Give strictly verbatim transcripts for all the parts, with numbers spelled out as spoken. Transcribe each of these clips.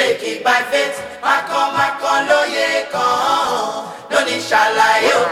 take it by faith. My con, my con, lóye kan. No ní ṣàlàyé o.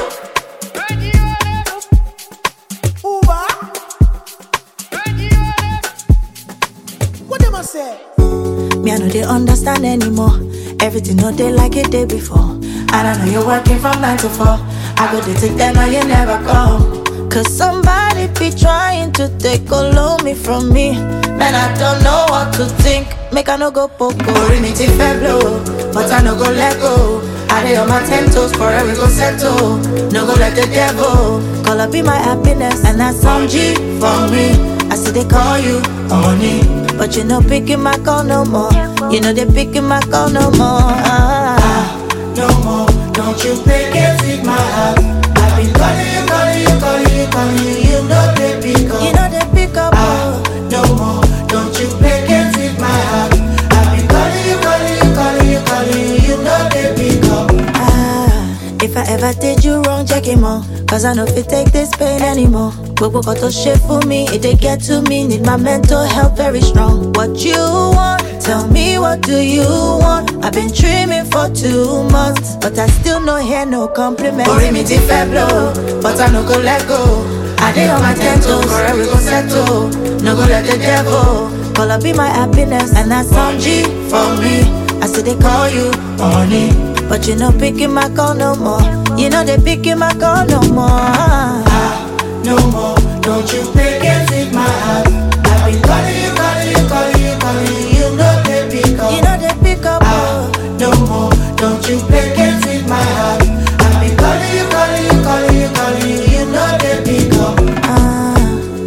What them I say? Me, I know they understand anymore. Everything no they like it day before. And I know you're working from nine to four. I go to take them now you never come. Cause somebody be trying to take all of me from me. Man, I don't know what to think. Make I no go poco. Orí mi ti fẹ́ blow, but I no go let go. I dey on my ten toes, forever we go settle. No go let the devil Call up be my happiness. And that's some G for me. I see they call you Honey, but you no picking my call no more. You know they picking my call no more. Ah. no more. Don't you play games with my heart. I've been calling you, calling you, calling you, calling you. You know they pick up. You know they pick up. Ah, no more. Don't you play games with my heart. I've been calling you, calling you, calling you, calling you. You know they pick up. Ah, if I ever did you wrong, check him out. Cause I know if it take this pain anymore. Gbogbo kan tó ṣe fún mi, it they get to me. Need my mental health very strong. What you want? Tell me what do you want? I've been dreaming for two months, but I still no hear no compliment. Orí mi ti fẹ́ blow, but I no go let go. I dey on my ten toes, forever we go settle. No go let the devil Call up be my happiness, and that's some G for me. I see they call you Honey, but you no picking my call no more. You know they picking my call no more. ah, no more. Don't you play games with my heart. I've been calling you, calling you, calling you, calling you. You know they pick up. You know they pick up. Ah, no more. Don't you play games with my heart. I've been calling you, calling you, calling you, calling you. You know they pick up. Ah.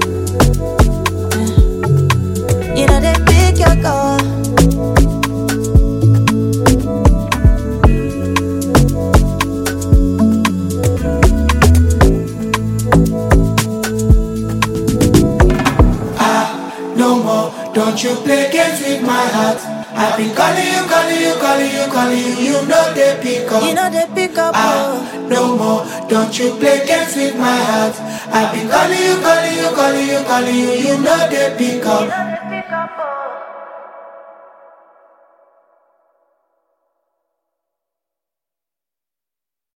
You know they pick your call. No more, don't you play games with my heart. I've been calling you, calling you, calling you, calling you. You know they pick up. You know they pick up. Ah, no more, don't you play games with my heart. I've been calling you, calling you, calling you, calling you. You know they pick up.